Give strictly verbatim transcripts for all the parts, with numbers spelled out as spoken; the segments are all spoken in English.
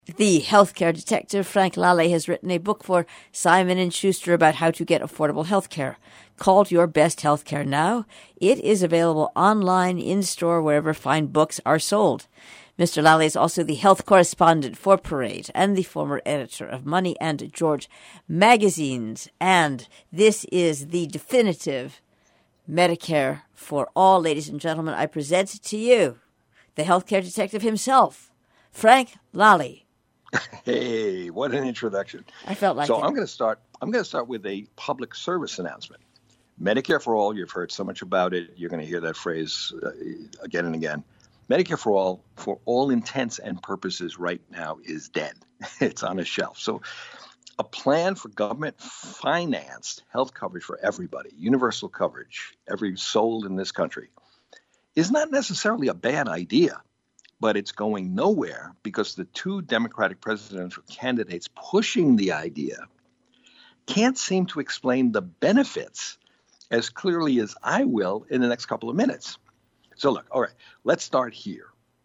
The healthcare detective Frank Lally has written a book for Simon and Schuster about how to get affordable healthcare, called Your Best Healthcare Now. It is available online, in-store, wherever fine books are sold. Mister Lally is also the health correspondent for Parade and the former editor of Money and George magazines. And this is the definitive Medicare for All. Ladies and gentlemen, I present to you the healthcare detective himself, Frank Lally. Hey, what an introduction. I felt like so it. I'm going to start I'm going to start with a public service announcement. Medicare for All, you've heard so much about it. You're going to hear that phrase uh, again and again. Medicare for All, for all intents and purposes right now, is dead. It's on a shelf. So a plan for government-financed health coverage for everybody, universal coverage, every soul in this country, is not necessarily a bad idea. But it's going nowhere because the two Democratic presidential candidates pushing the idea can't seem to explain the benefits as clearly as I will in the next couple of minutes. So look, all right, let's start here.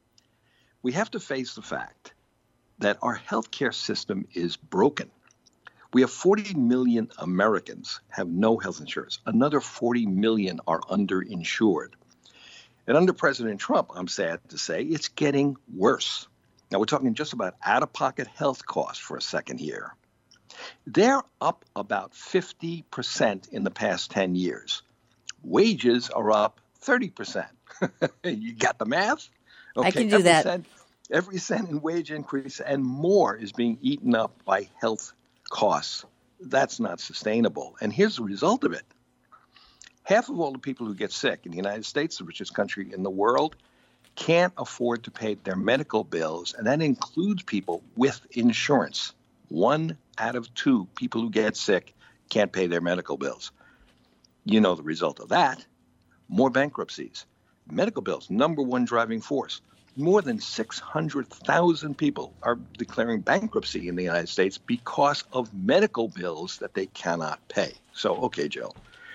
We have to face the fact that our healthcare system is broken. We have forty million Americans have no health insurance. Another forty million are underinsured. And under President Trump, I'm sad to say, it's getting worse. Now, we're talking just about out-of-pocket health costs for a second here. They're up about fifty percent in the past ten years. Wages are up thirty percent. You got the math? Okay, I can do every that. Cent, every cent in wage increase and more is being eaten up by health costs. That's not sustainable. And here's the result of it. Half of all the people who get sick in the United States, the richest country in the world, can't afford to pay their medical bills, and that includes people with insurance. One out of two people who get sick can't pay their medical bills. You know the result of that. More bankruptcies. Medical bills, number one driving force. More than six hundred thousand people are declaring bankruptcy in the United States because of medical bills that they cannot pay. So, okay, Joe.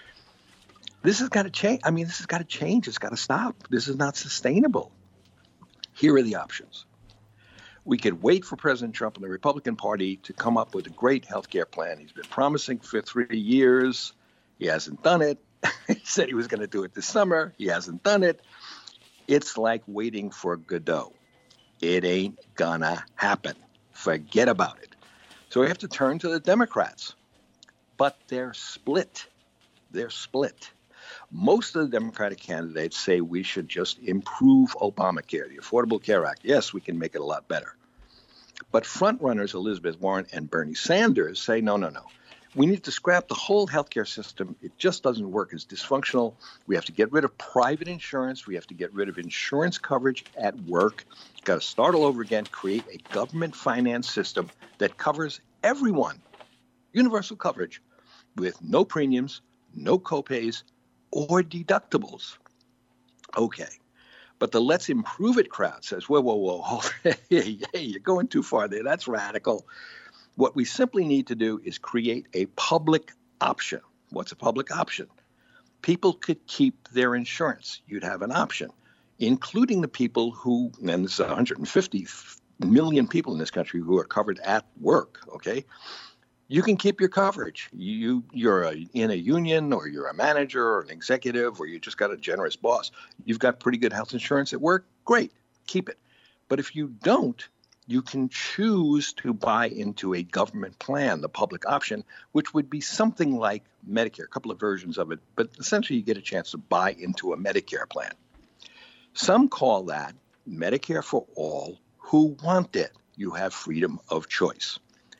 This has got to change. I mean, this has got to change. It's got to stop. This is not sustainable. Here are the options. We could wait for President Trump and the Republican Party to come up with a great health care plan. He's been promising for three years. He hasn't done it. He said he was going to do it this summer. He hasn't done it. It's like waiting for Godot. It ain't gonna happen. Forget about it. So we have to turn to the Democrats. But they're split. They're split. Most of the Democratic candidates say we should just improve Obamacare, the Affordable Care Act. Yes, we can make it a lot better. But frontrunners Elizabeth Warren and Bernie Sanders say, no, no, no. We need to scrap the whole healthcare system. It just doesn't work. It's dysfunctional. We have to get rid of private insurance. We have to get rid of insurance coverage at work. Got to start all over again, create a government-financed system that covers everyone. Universal coverage with no premiums, no copays, or deductibles. Okay. But the let's improve it crowd says, whoa, whoa, whoa, hey, hey, you're going too far there. That's radical. What we simply need to do is create a public option. What's a public option? People could keep their insurance. You'd have an option, including the people who, and there's one hundred fifty million people in this country who are covered at work, okay? You can keep your coverage. You, you're a, in a union, or you're a manager or an executive, or you just got a generous boss. You've got pretty good health insurance at work. Great, keep it. But if you don't, you can choose to buy into a government plan, the public option, which would be something like Medicare, a couple of versions of it. But essentially, you get a chance to buy into a Medicare plan. Some call that Medicare for all who want it. You have freedom of choice.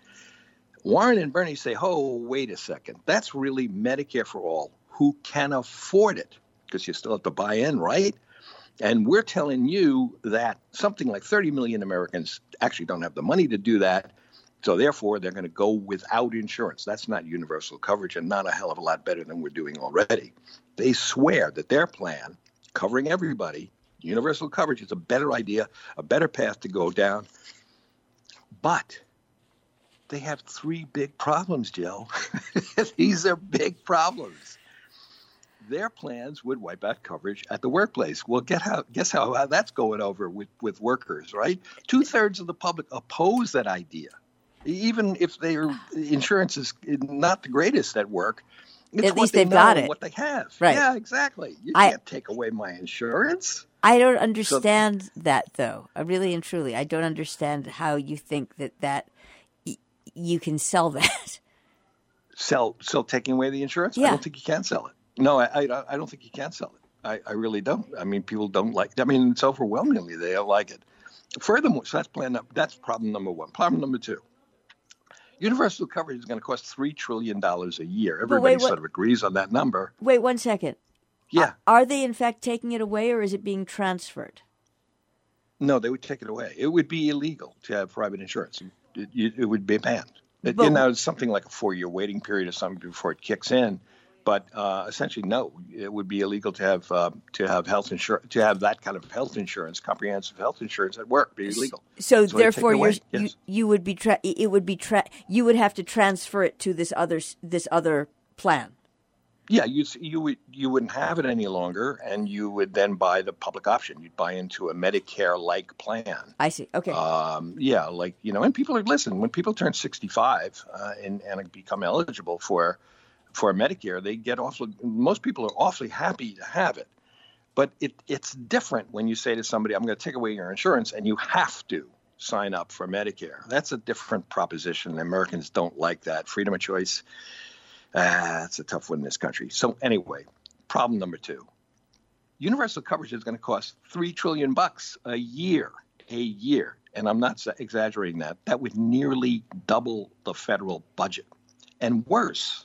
Warren and Bernie say, oh, wait a second. That's really Medicare for all who can afford it, because you still have to buy in, right? And we're telling you that something like thirty million Americans actually don't have the money to do that. So therefore, they're going to go without insurance. That's not universal coverage, and not a hell of a lot better than we're doing already. They swear that their plan, covering everybody, universal coverage, is a better idea, a better path to go down. But they have three big problems, Jill. These are big problems. their plans would wipe out coverage at the workplace. Well, get how, guess how, how that's going over with, with workers, right? Two-thirds of the public oppose that idea. Even if their insurance is not the greatest at work, it's at what least they they've know got and it. what they have. Right. Yeah, exactly. You I, can't take away my insurance. I don't understand so, that, though. I really and truly, I don't understand how you think that that y- you can sell that. Sell, sell taking away the insurance? Yeah. I don't think you can sell it. No, I, I, I don't think you can sell it. I, I really don't. I mean, people don't like. I mean, it's overwhelmingly they don't like it. Furthermore, so that's plan. That's problem number one. Problem number two. Universal coverage is going to cost three trillion dollars a year. Everybody wait, sort of agrees on that number. Wait one second. Yeah. Are, are they, in fact, taking it away, or is it being transferred? No, they would take it away. It would be illegal to have private insurance. It, it, it would be banned. It, But- you know, it's something like a four-year waiting period or something before it kicks in. But uh, essentially, no, it would be illegal to have uh, to have health insurance, to have that kind of health insurance, comprehensive health insurance at work. Be illegal. So, So they therefore, take it you're, away, you yes. you would be tra- it would be tra- you would have to transfer it to this other s- this other plan. Yeah, you you would you wouldn't have it any longer, and you would then buy the public option. You'd buy into a Medicare-like plan. I see. Okay. Um, yeah, like you know, and people are listen. When people turn sixty-five uh, and and become eligible for for Medicare, they get awfully. Most people are awfully happy to have it, but it it's different when you say to somebody, "I'm going to take away your insurance," and you have to sign up for Medicare. That's a different proposition. Americans don't like that freedom of choice. Ah, it's a tough one in this country. So anyway, problem number two. Universal coverage is going to cost three trillion bucks a year, a year. And I'm not exaggerating that. That would nearly double the federal budget. And worse,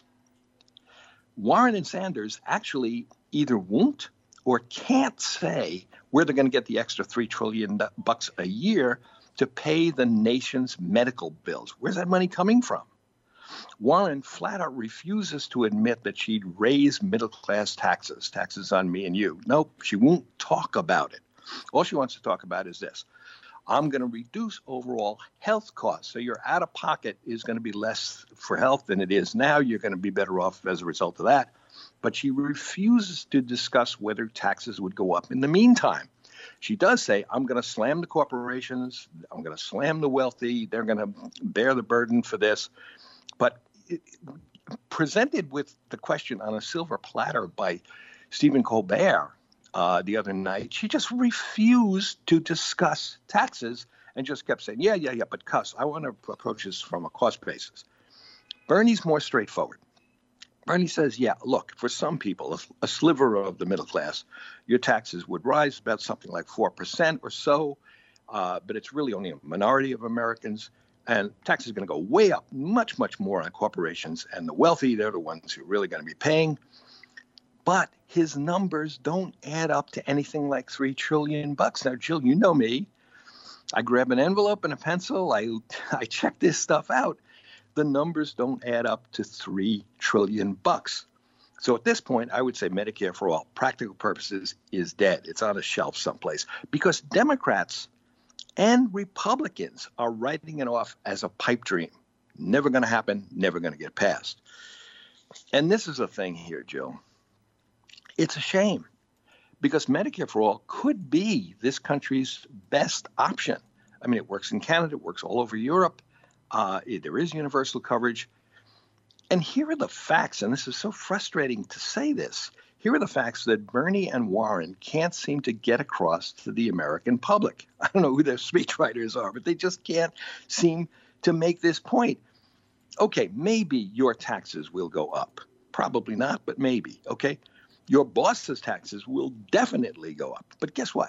Warren and Sanders actually either won't or can't say where they're going to get the extra three trillion bucks a year to pay the nation's medical bills. Where's that money coming from? Warren flat out refuses to admit that she'd raise middle-class taxes, taxes on me and you. Nope, she won't talk about it. All she wants to talk about is this. I'm going to reduce overall health costs. So your out-of-pocket is going to be less for health than it is now. You're going to be better off as a result of that. But she refuses to discuss whether taxes would go up in the meantime. She does say, I'm going to slam the corporations. I'm going to slam the wealthy. They're going to bear the burden for this. But it, presented with the question on a silver platter by Stephen Colbert uh, the other night, she just refused to discuss taxes and just kept saying, yeah, yeah, yeah, but cuss. I want to approach this from a cost basis. Bernie's more straightforward. Bernie says, yeah, look, for some people, a, a sliver of the middle class, your taxes would rise about something like four percent or so, uh, but it's really only a minority of Americans. And taxes are going to go way up, much, much more on corporations. And the wealthy, they're the ones who are really going to be paying. But his numbers don't add up to anything like three trillion bucks. Now, Jill, you know me. I grab an envelope and a pencil. I, I check this stuff out. The numbers don't add up to three trillion bucks. So at this point, I would say Medicare for all practical purposes is dead. It's on a shelf someplace because Democrats and Republicans are writing it off as a pipe dream. Never going to happen, never going to get passed. And this is the thing here, Jill. It's a shame because Medicare for all could be this country's best option. I mean, it works in Canada, it works all over Europe. Uh, it, there is universal coverage. And here are the facts, and this is so frustrating to say this. Here are the facts that Bernie and Warren can't seem to get across to the American public. I don't know who their speechwriters are, but they just can't seem to make this point. Okay, maybe your taxes will go up. Probably not, but maybe, okay? Your boss's taxes will definitely go up. But guess what?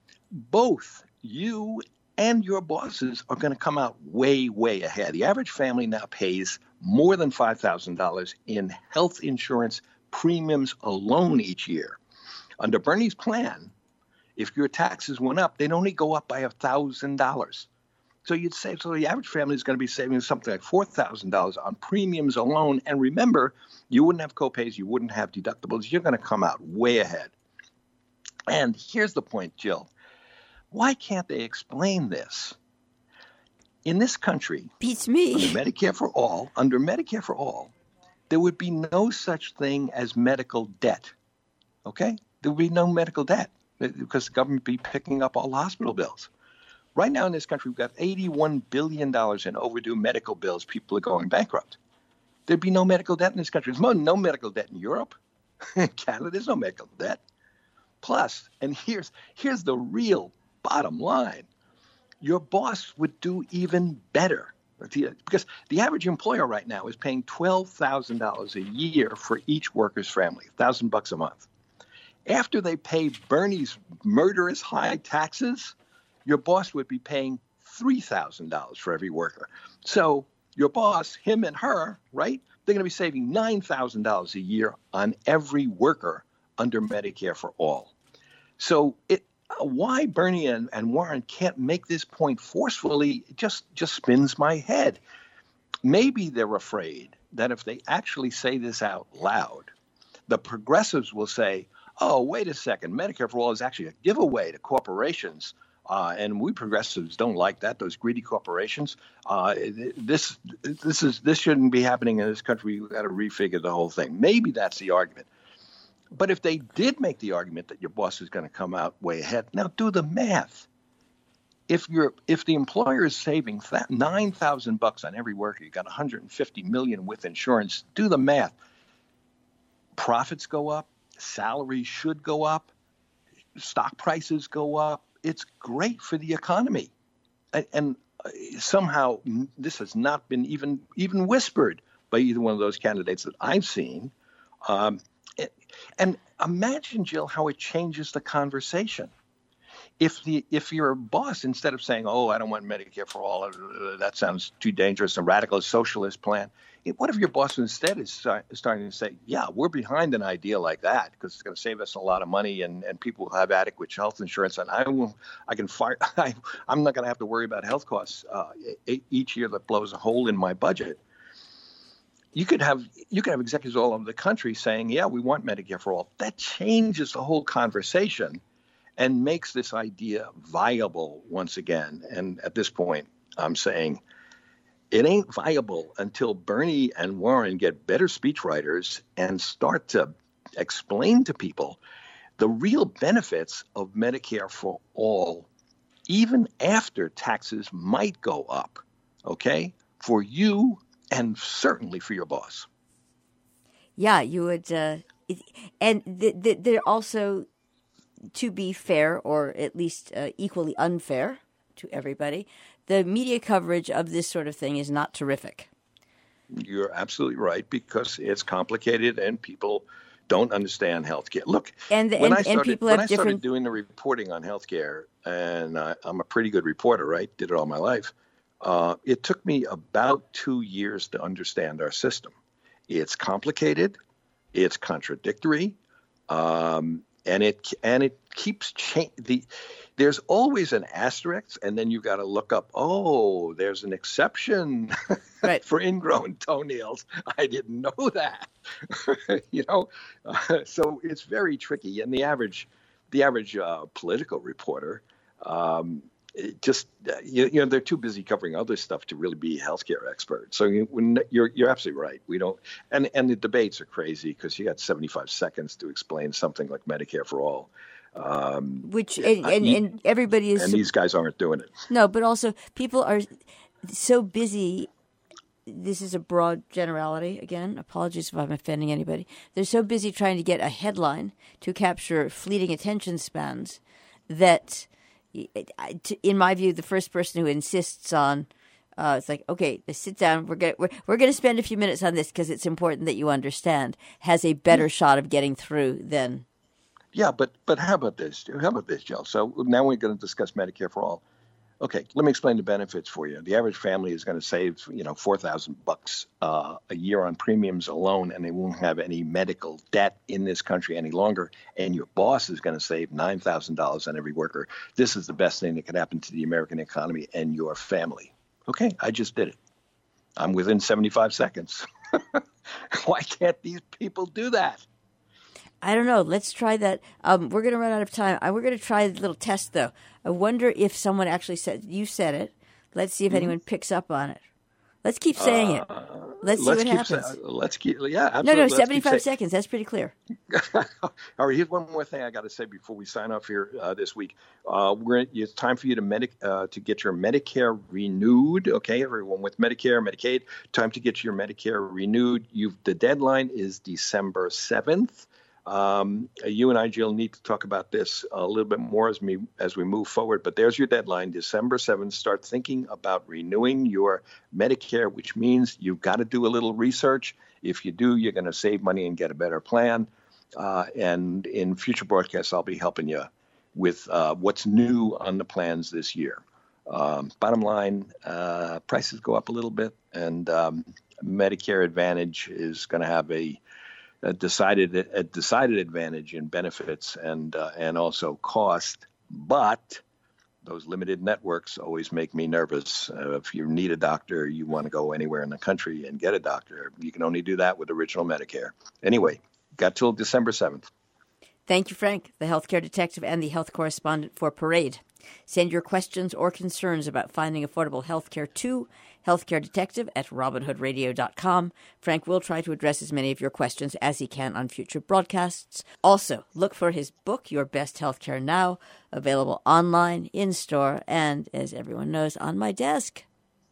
Both you and your bosses are going to come out way, way ahead. The average family now pays more than five thousand dollars in health insurance premiums alone each year. Under Bernie's plan, if your taxes went up, they'd only go up by one thousand dollars. So you'd save, so the average family is going to be saving something like four thousand dollars on premiums alone. And remember, you wouldn't have copays, you wouldn't have deductibles. You're going to come out way ahead. And here's the point, Jill. Why can't they explain this? In this country, beats me. Under Medicare for all, under Medicare for all, there would be no such thing as medical debt. okay? There would be no medical debt because the government would be picking up all the hospital bills. Right now in this country, we've got eighty-one billion dollars in overdue medical bills. People are going bankrupt. There'd be no medical debt in this country. There's no medical debt in Europe. In Canada, there's no medical debt. Plus, and here's here's the real bottom line, your boss would do even better. Because the average employer right now is paying twelve thousand dollars a year for each worker's family, one thousand bucks a month. After they pay Bernie's murderous high taxes, your boss would be paying three thousand dollars for every worker. So your boss, him and her, right, they're going to be saving nine thousand dollars a year on every worker under Medicare for All. So it, why Bernie and, and Warren can't make this point forcefully just, just spins my head. Maybe they're afraid that if they actually say this out loud, the progressives will say, oh, wait a second, Medicare for All is actually a giveaway to corporations. Uh, and we progressives don't like that, those greedy corporations. Uh, this this is this shouldn't be happening in this country. We've got to refigure the whole thing. Maybe that's the argument. But if they did make the argument that your boss is going to come out way ahead, now do the math. If you're if the employer is saving nine thousand bucks on every worker, you got one hundred fifty million with insurance. Do the math. Profits go up, salaries should go up, stock prices go up. It's great for the economy. And, and somehow this has not been even even whispered by either one of those candidates that I've seen. Um, and imagine, Jill, how it changes the conversation. If the if you're a boss, instead of saying, oh, I don't want Medicare for All, that sounds too dangerous, a radical socialist plan. What if your boss instead is starting to say, yeah, we're behind an idea like that because it's going to save us a lot of money and, and people will have adequate health insurance. And I will, I can fire, I, I'm not going to have to worry about health costs uh, each year that blows a hole in my budget. You could have you could have executives all over the country saying, yeah, we want Medicare for All. That changes the whole conversation and makes this idea viable once again. And at this point, I'm saying it ain't viable until Bernie and Warren get better speechwriters and start to explain to people the real benefits of Medicare for All, even after taxes might go up, okay, for you and certainly for your boss. Yeah, you would. Uh, it, and th- th- they're also, to be fair, or at least uh, equally unfair to everybody, the media coverage of this sort of thing is not terrific. You're absolutely right, because it's complicated and people don't understand healthcare. Look, and, the, when, and, I, started, and people when have I started different... doing the reporting on healthcare, and I, I'm a pretty good reporter, right? Did it all my life. Uh, it took me about two years to understand our system. It's complicated, it's contradictory, um, and it and it keeps changing. The There's always an asterisk, and then you've got to look up, oh, there's an exception right. for ingrown toenails. I didn't know that. you know, uh, so it's very tricky. And the average, the average uh, political reporter, um, it just uh, you, you know, they're too busy covering other stuff to really be a healthcare expert. So you, when, you're you're absolutely right. We don't, and and the debates are crazy because you got seventy-five seconds to explain something like Medicare for All. Um, Which and, and, and everybody is, and these guys aren't doing it. No, but also people are so busy. This is a broad generality. Again, apologies if I'm offending anybody. They're so busy trying to get a headline to capture fleeting attention spans that, in my view, the first person who insists on uh, it's like, okay, sit down. We're gonna we're, we're going to spend a few minutes on this because it's important that you understand. Has a better shot of getting through than. Yeah, but but how about this? How about this, Jill? So now we're going to discuss Medicare for All. Okay, let me explain the benefits for you. The average family is going to save, you know, four thousand bucks uh, a year on premiums alone, and they won't have any medical debt in this country any longer. And your boss is going to save nine thousand dollars on every worker. This is the best thing that could happen to the American economy and your family. Okay, I just did it. I'm within seventy-five seconds. Why can't these people do that? I don't know. Let's try that. Um, we're going to run out of time. I, we're going to try a little test, though. I wonder if someone actually said, you said it. Let's see if mm-hmm. anyone picks up on it. Let's keep saying uh, it. Let's see let's what keep, happens. Uh, let's keep, yeah, absolutely. No, no, let's seventy-five say- seconds. That's pretty clear. All right, here's one more thing I got to say before we sign off here uh, this week. Uh, we're it's time for you to Medi- uh, to get your Medicare renewed. Okay, everyone with Medicare, Medicaid, time to get your Medicare renewed. You the deadline is December seventh. Um, you and I, Jill, need to talk about this a little bit more as we as we move forward. But there's your deadline, December seventh. Start thinking about renewing your Medicare, which means you've got to do a little research. If you do, you're going to save money and get a better plan. Uh, and in future broadcasts, I'll be helping you with uh, what's new on the plans this year. Um, bottom line, uh, prices go up a little bit, and um, Medicare Advantage is going to have a A decided a decided advantage in benefits and uh, and also cost, but those limited networks always make me nervous. Uh, if you need a doctor, you want to go anywhere in the country and get a doctor. You can only do that with Original Medicare. Anyway, got till December seventh. Thank you, Frank, the healthcare detective and the health correspondent for Parade. Send your questions or concerns about finding affordable health care to healthcare detective at robin hood radio dot com. Frank will try to address as many of your questions as he can on future broadcasts. Also, look for his book, Your Best Healthcare Now, available online, in-store, and, as everyone knows, on my desk.